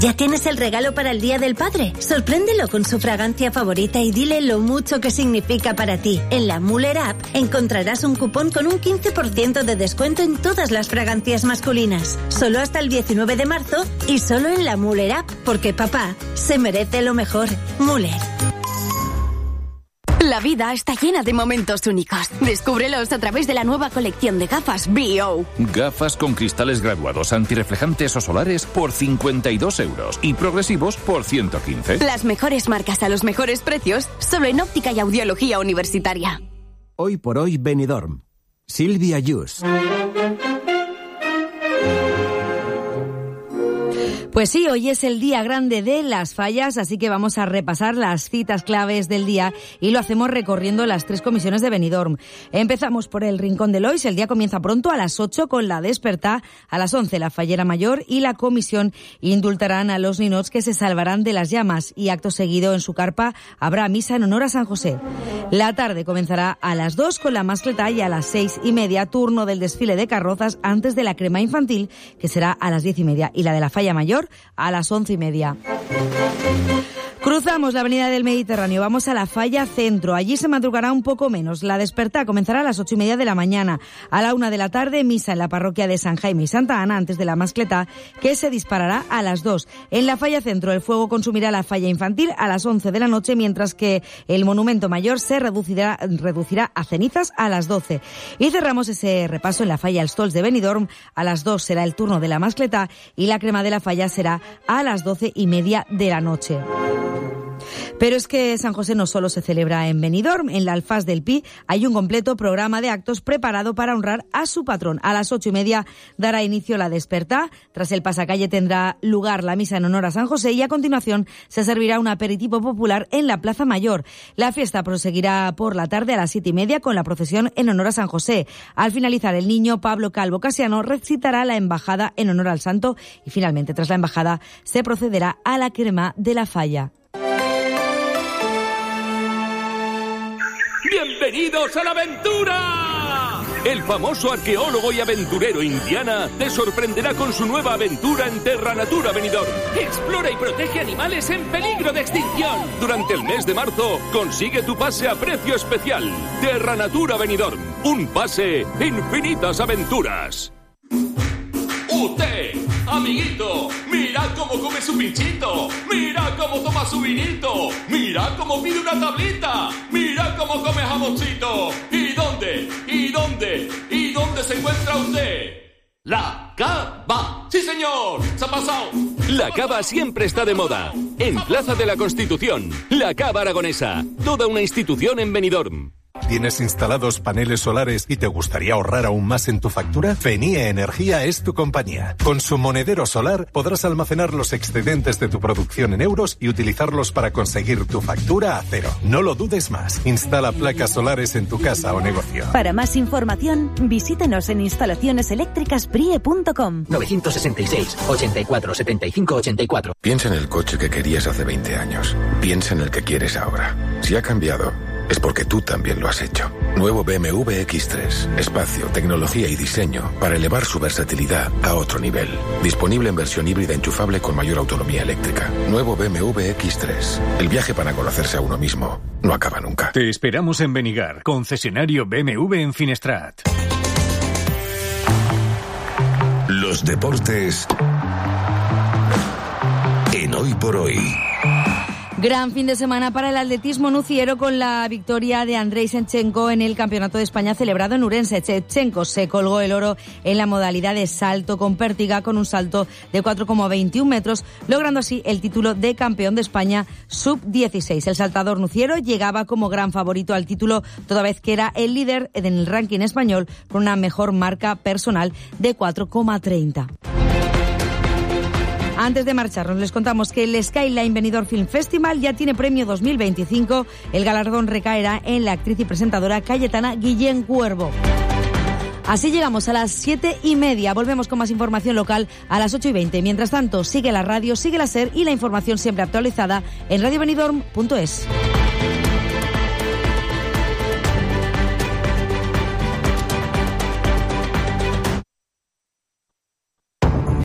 ¿Ya tienes el regalo para el Día del Padre? Sorpréndelo con su fragancia favorita y dile lo mucho que significa para ti. En la Müller App encontrarás un cupón con un 15% de descuento en todas las fragancias masculinas. Solo hasta el 19 de marzo y solo en la Müller App, porque papá se merece lo mejor. Müller. La vida está llena de momentos únicos. Descúbrelos a través de la nueva colección de gafas B.O. Gafas con cristales graduados antirreflejantes o solares por 52 euros y progresivos por 115. Las mejores marcas a los mejores precios, solo en Óptica y Audiología Universitaria. Hoy por hoy Benidorm. Silvia Yus. Pues sí, hoy es el día grande de las fallas, así que vamos a repasar las citas claves del día y lo hacemos recorriendo las 3 comisiones de Benidorm. Empezamos por el Rincón de Lois. El día comienza pronto a las 8 con la Despertá, a las 11 la Fallera Mayor y la comisión indultarán a los ninots que se salvarán de las llamas y acto seguido en su carpa habrá misa en honor a San José. La tarde comenzará a las 2 con la Mascletá y a las 6:30 turno del desfile de carrozas antes de la crema infantil, que será a las 10:30, y la de la Falla Mayor a las 11:30. Cruzamos la avenida del Mediterráneo, vamos a la Falla Centro. Allí se madrugará un poco menos. La Despertá comenzará a las 8:30 de la mañana. A la 1 de la tarde, misa en la parroquia de San Jaime y Santa Ana, antes de la Mascletá, que se disparará a las 2. En la Falla Centro, el fuego consumirá la Falla Infantil a las 11 de la noche, mientras que el Monumento Mayor se reducirá a cenizas a las 12. Y cerramos ese repaso en la Falla Els Tols de Benidorm. A las 2 será el turno de la Mascletá y la crema de la Falla será a las 12:30 de la noche. Pero es que San José no solo se celebra en Benidorm. En la Alfaz del Pi hay un completo programa de actos preparado para honrar a su patrón. A las 8:30 dará inicio la Despertá. Tras el pasacalle tendrá lugar la misa en honor a San José y a continuación se servirá un aperitivo popular en la Plaza Mayor. La fiesta proseguirá por la tarde a las 7:30 con la procesión en honor a San José. Al finalizar, el niño Pablo Calvo Casiano recitará la embajada en honor al santo y finalmente, tras la embajada, se procederá a la crema de la Falla. ¡Bienvenidos a la aventura! El famoso arqueólogo y aventurero Indiana te sorprenderá con su nueva aventura en Terra Natura Benidorm. Explora y protege animales en peligro de extinción. Durante el mes de marzo, consigue tu pase a precio especial. Terra Natura Benidorm. Un pase, infinitas aventuras. ¡Usted, amiguito! ¡Mira cómo come su pinchito! ¡Mira cómo toma su vinito! ¡Mira cómo pide una tablita! ¡Mira cómo come jamoncito! ¿Y dónde? ¿Y dónde? ¿Y dónde se encuentra usted? ¡La Cava! ¡Sí, señor! ¡Se ha pasado! La Cava siempre está de moda. En Plaza de la Constitución, la Cava aragonesa. Toda una institución en Benidorm. ¿Tienes instalados paneles solares y te gustaría ahorrar aún más en tu factura? Fenie Energía es tu compañía. Con su monedero solar podrás almacenar los excedentes de tu producción en euros y utilizarlos para conseguir tu factura a cero. No lo dudes más. Instala placas solares en tu casa o negocio. Para más información, visítenos en instalacioneseléctricasprie.com. 966 84 75 84. Piensa en el coche que querías hace 20 años. Piensa en el que quieres ahora. Si ha cambiado, es porque tú también lo has hecho. Nuevo BMW X3. Espacio, tecnología y diseño para elevar su versatilidad a otro nivel. Disponible en versión híbrida enchufable con mayor autonomía eléctrica. Nuevo BMW X3. El viaje para conocerse a uno mismo no acaba nunca. Te esperamos en Benigar, concesionario BMW en Finestrat. Los deportes en Hoy por Hoy. Gran fin de semana para el atletismo nuciero con la victoria de Andrei Shevchenko en el Campeonato de España celebrado en Urense. Shevchenko se colgó el oro en la modalidad de salto con pértiga con un salto de 4,21 metros, logrando así el título de campeón de España sub-16. El saltador nuciero llegaba como gran favorito al título, toda vez que era el líder en el ranking español con una mejor marca personal de 4,30. Antes de marcharnos, les contamos que el Skyline Benidorm Film Festival ya tiene premio 2025. El galardón recaerá en la actriz y presentadora cayetana Guillén Cuervo. Así llegamos a las 7:30. Volvemos con más información local a las 8:20. Mientras tanto, sigue la radio, sigue la SER y la información siempre actualizada en radiobenidorm.es.